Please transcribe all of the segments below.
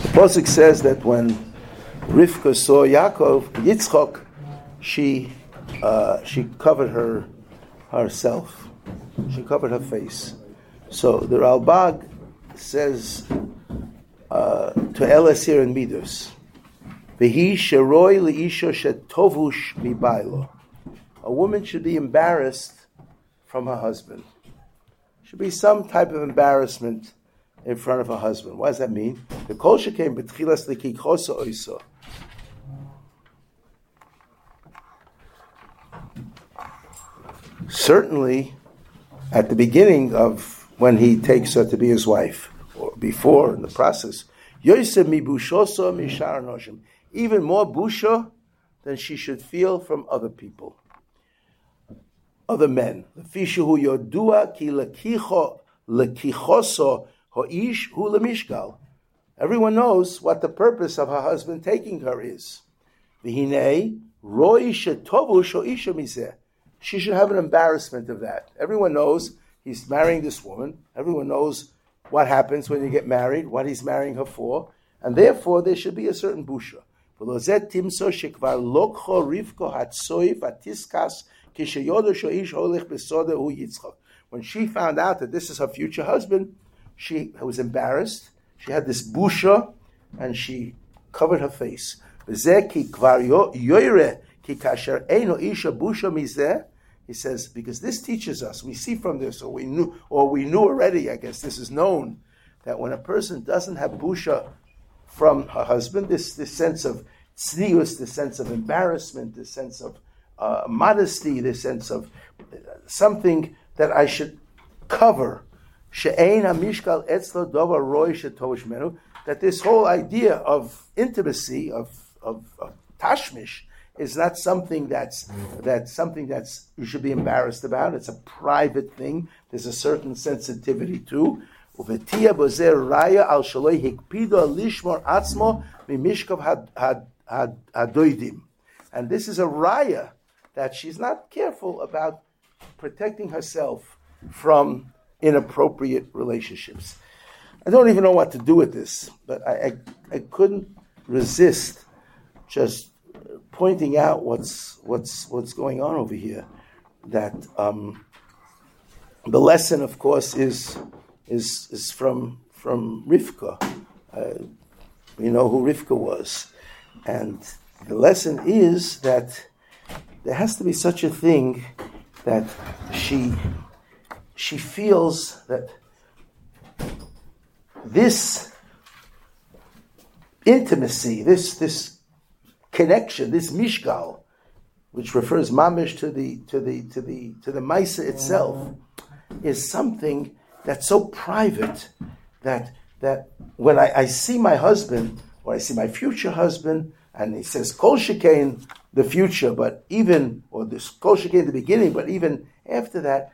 Pasuk says that when Rivka saw Yitzchak, she covered herself. She covered her face. So the Ralbag says to Elasir and Midos, V'hi sheroi leisha shetovush mibaylo. A woman should be embarrassed from her husband. Should be some type of embarrassment in front of her husband. What does that mean? The kol shekain b'tchilas lekikosa oisa. Certainly, at the beginning of when he takes her to be his wife, or before in the process, Yosef mi bushosa mishar noshim. Even more busha than she should feel from other people, other men. Fishu yodua ki lekichoso hoish hu lemishgal. Everyone knows what the purpose of her husband taking her is. V'hinei roi shetovu shoisha mizeh. She should have an embarrassment of that. Everyone knows he's marrying this woman. Everyone knows what happens when you get married, what he's marrying her for, and therefore there should be a certain busha. When she found out that this is her future husband, she was embarrassed. She had this busha, and she covered her face. He says, because this teaches us, we see from this, or we knew already, I guess this is known, that when a person doesn't have busha from her husband, this sense of tznius, this sense of embarrassment, this sense of modesty, this sense of something that I should cover, that this whole idea of intimacy, of tashmish, is not something that's you should be embarrassed about. It's a private thing. There's a certain sensitivity too. And this is a raya that she's not careful about protecting herself from inappropriate relationships. I don't even know what to do with this, but I couldn't resist just pointing out what's going on over here. That the lesson, of course, is from Rivka. We know who Rivka was, and the lesson is that there has to be such a thing that she feels that this intimacy, this connection, this mishgal, which refers mamish to the Maisa itself, is something that's so private that when I see my husband, or I see my future husband, and he says kol shekain the future, but even, or this kol shekain the beginning, but even after that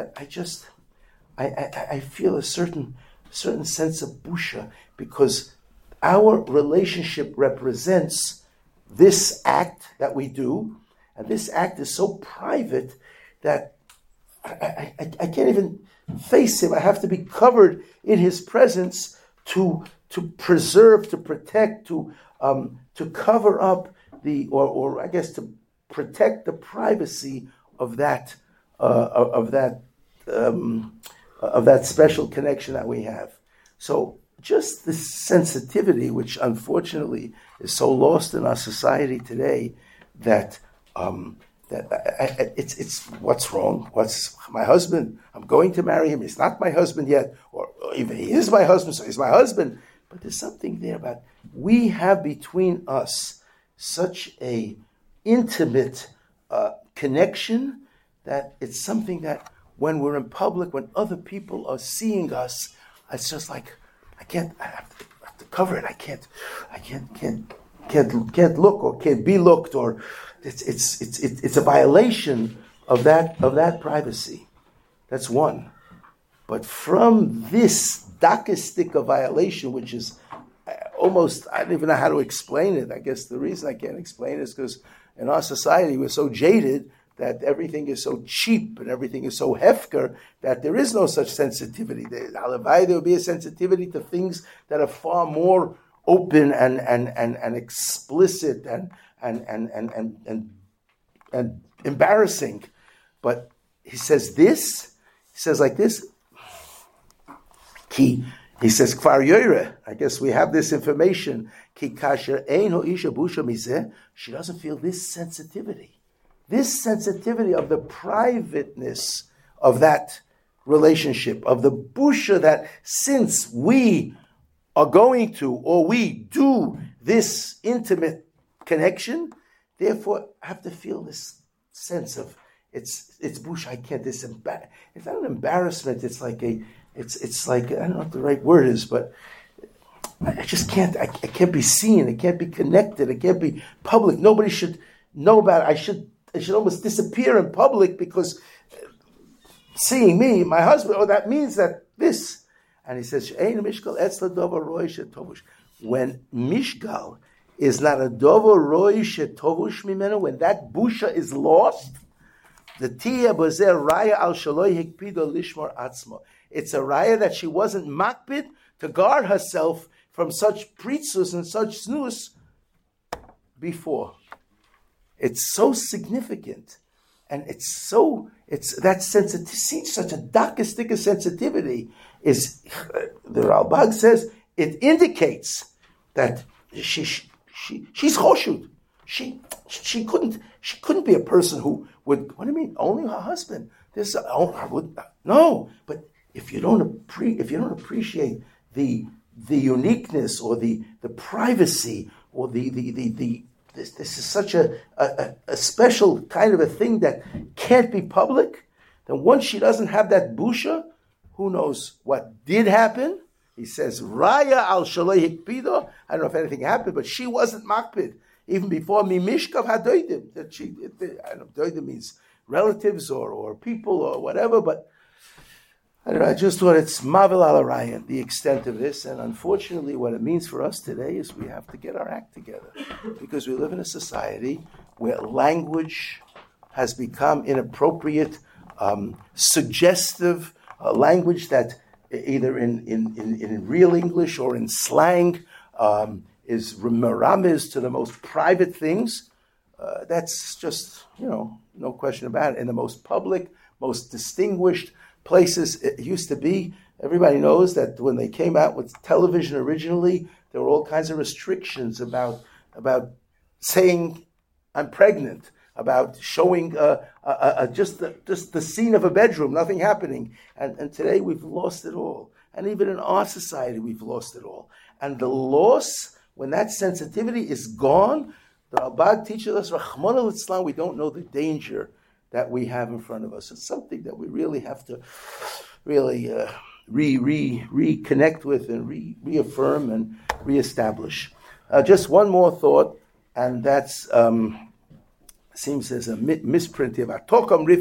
I feel a certain sense of busha, because our relationship represents this act that we do, and this act is so private that I can't even face him. I have to be covered in his presence to preserve, to protect, to cover up or I guess to protect the privacy of that special connection that we have. So just this sensitivity, which unfortunately is so lost in our society today, that it's what's wrong? What's my husband? I'm going to marry him. He's not my husband yet, or even he is my husband, so he's my husband. But there's something there about we have between us such a intimate connection that it's something that when we're in public, when other people are seeing us, it's just like I have to cover it. I can't look or can't be looked, or it's a violation of that privacy. That's one. But from this dakistic of violation, which is almost, I don't even know how to explain it. I guess the reason I can't explain it is because in our society we're so jaded that everything is so cheap and everything is so hefker that there is no such sensitivity. There will be a sensitivity to things that are far more open and explicit and embarrassing. But he says like this. He says, Kvar Yoire, I guess we have this information. Ki kasher ein ho'isha busha mizeh. She doesn't feel this sensitivity of the privateness of that relationship, of the busha that since we are going to, or we do this intimate connection, therefore I have to feel this sense of it's busha. I can't. It's not an embarrassment. It's like I don't know what the right word is, but I just can't. I can't be seen. It can't be connected. It can't be public. Nobody should know about it. I should almost disappear in public because seeing me, my husband, that means that this. And he says, when mishgal is not a dover roy shetovush mimenu, when that busha is lost, the tiya bozer raya al shaloi hikpido lishmor atzmo. It's a raya that she wasn't makpid to guard herself from such pritzus and such snus before. It's so significant, and it's that sensitivity, such a dakistika sensitivity is. The Ralbag says it indicates that she's choshut. She couldn't be a person who would. What do you mean? Only her husband. No, but if you don't appreciate the uniqueness or the privacy or this is such a special kind of a thing that can't be public, then once she doesn't have that busha, who knows what did happen? He says, Raya al shaloi hikpido. I don't know if anything happened, but she wasn't makpid. Even before mimishkav hadoidim. I don't know, doidim means relatives or people or whatever, but I don't know, I just thought it's mavel al arayan, the extent of this, and unfortunately what it means for us today is we have to get our act together, because we live in a society where language has become inappropriate, suggestive, language that either in real English or in slang is meramis to the most private things. That's just, no question about it. In the most public, most distinguished places, it used to be, everybody knows that when they came out with television originally, there were all kinds of restrictions about saying I'm pregnant, about showing just the scene of a bedroom, nothing happening. And today we've lost it all. And even in our society, we've lost it all. And the loss, when that sensitivity is gone, the Ralbag teaches us, Rahman al-Islam, we don't know the danger that we have in front of us. It's something that we really have to reconnect with and reaffirm and reestablish. Just one more thought, and that's seems as a misprint here. That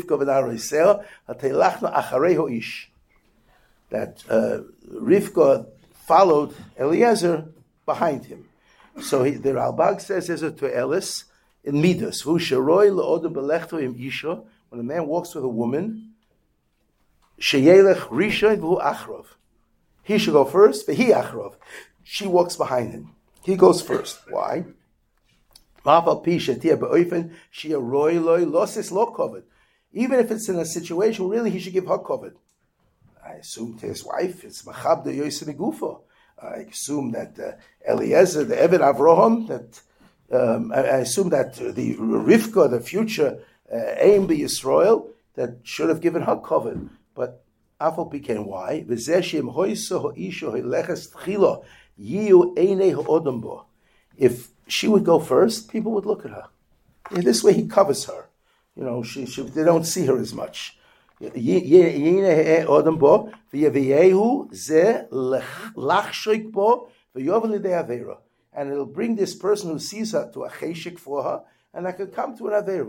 Rivka followed Eliezer behind him. So the Ralbag says to Elis in Midas, when a man walks with a woman, he should go first, she walks behind him. He goes first. Why? Even if it's in a situation where really he should give her covered. I assume to his wife, it's Machabda Yosef Migufa. I assume that Eliezer, the Eved Avraham, that I assume that the Rivka, the future aim be Yisrael, that should have given her covered. But Afal became why? If she would go first, people would look at her. In this way, he covers her. They don't see her as much. And it'll bring this person who sees her to a cheshik for her, and that could come to an avera.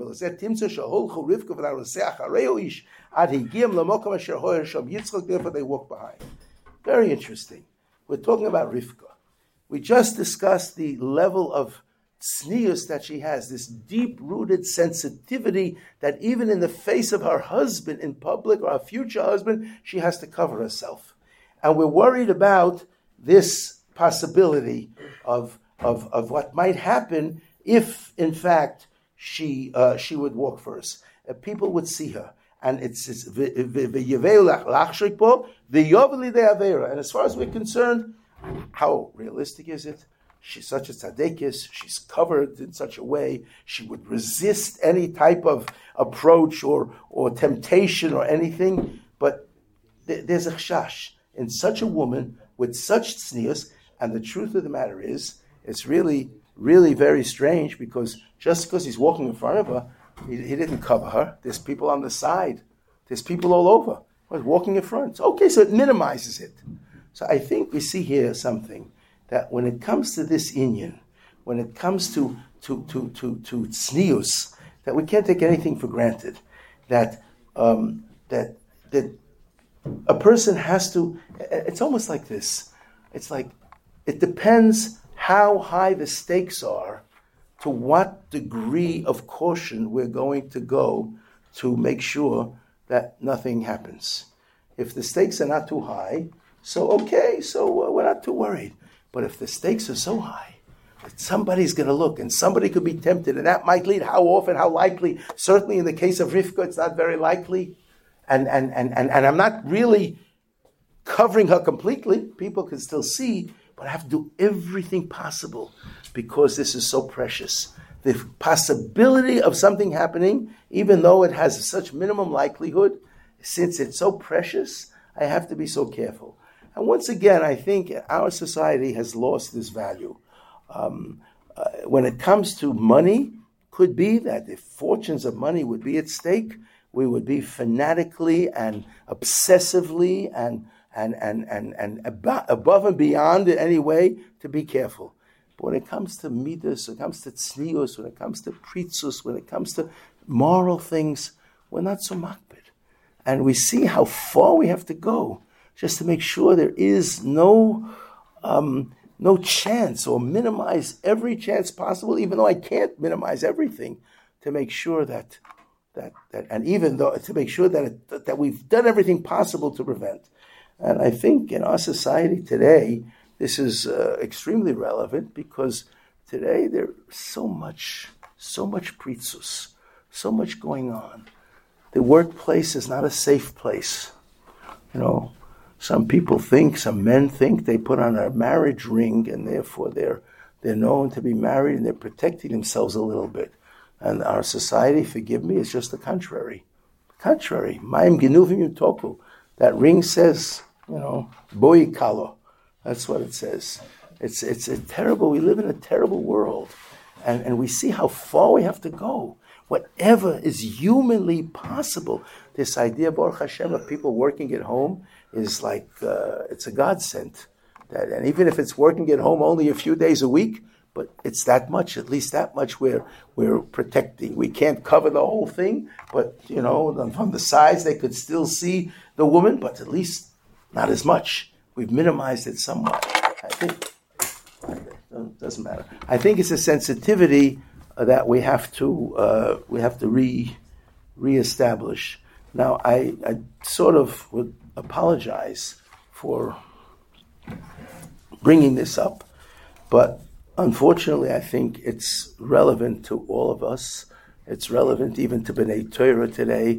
Therefore they walk behind. Very interesting. We're talking about Rivka. We just discussed the level of tznius that she has, this deep-rooted sensitivity that even in the face of her husband in public, or her future husband, she has to cover herself. And we're worried about this possibility of what might happen if, in fact, she would walk first. People would see her. And it's the and as far as we're concerned, how realistic is it? She's such a tzaddikus, she's covered in such a way, she would resist any type of approach or temptation or anything, but there's a chashash in such a woman with such tznius, and the truth of the matter is, it's really, really very strange, because just because he's walking in front of her, he didn't cover her. There's people on the side. There's people all over. He's walking in front. Okay, so it minimizes it. So I think we see here something, that when it comes to this inyan, when it comes to tznius, that we can't take anything for granted. That a person has to. It's almost like this. It's like it depends how high the stakes are, to what degree of caution we're going to go to make sure that nothing happens. If the stakes are not too high, so okay, so we're not too worried. But if the stakes are so high, that somebody's going to look, and somebody could be tempted, and that might lead, how often, how likely? Certainly in the case of Rivka, it's not very likely. And I'm not really covering her completely. People can still see, but I have to do everything possible, because this is so precious. The possibility of something happening, even though it has such minimum likelihood, since it's so precious, I have to be so careful. And once again, I think our society has lost this value. When it comes to money, could be that if fortunes of money would be at stake, we would be fanatically and obsessively and above and beyond in any way to be careful. But when it comes to midas, when it comes to tznius, when it comes to pritzus, when it comes to moral things, we're not so makbid. And we see how far we have to go just to make sure there is no chance, or minimize every chance possible, even though I can't minimize everything, to make sure that and even though to make sure that we've done everything possible to prevent. And I think in our society today, this is extremely relevant, because today there's so much pritzus, so much going on. The workplace is not a safe place. Some men think they put on a marriage ring, and therefore they're known to be married, and they're protecting themselves a little bit. And our society, forgive me, is just the contrary. Ma'im genuvim yutoku. That ring says, boi kalo. That's what it says. It's a terrible. We live in a terrible world, and we see how far we have to go. Whatever is humanly possible. This idea, Baruch Hashem, of people working at home is like it's a godsend. And even if it's working at home only a few days a week, but it's that much, at least that much we're protecting. We can't cover the whole thing, but from the sides they could still see the woman, but at least not as much. We've minimized it somewhat. I think it doesn't matter. I think it's a sensitivity that we have to reestablish. Now, I sort of would apologize for bringing this up, but unfortunately, I think it's relevant to all of us. It's relevant even to B'nai Torah today.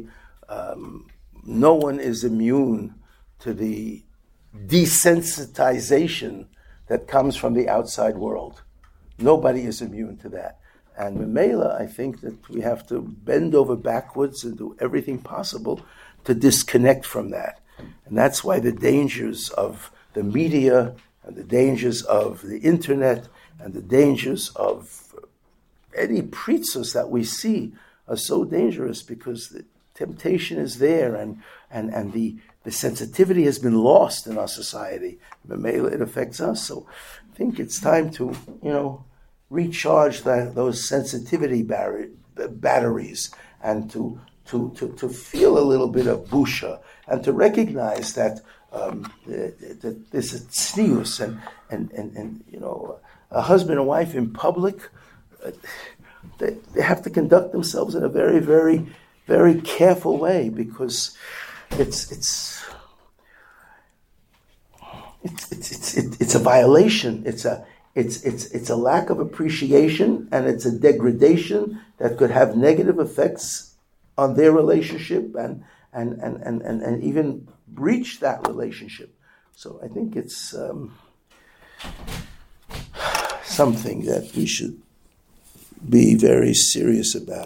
No one is immune to the desensitization that comes from the outside world. Nobody is immune to that. And Memela, I think that we have to bend over backwards and do everything possible to disconnect from that. And that's why the dangers of the media and the dangers of the internet and the dangers of any pritzus that we see are so dangerous, because the temptation is there and the sensitivity has been lost in our society. Memela, it affects us. So I think it's time to, recharge those sensitivity batteries, and to feel a little bit of busha, and to recognize that this is tznius, and a husband and wife in public, they have to conduct themselves in a very, very, very careful way, because it's a violation. It's a it's a lack of appreciation, and it's a degradation that could have negative effects on their relationship and even breach that relationship. So I think it's something that we should be very serious about.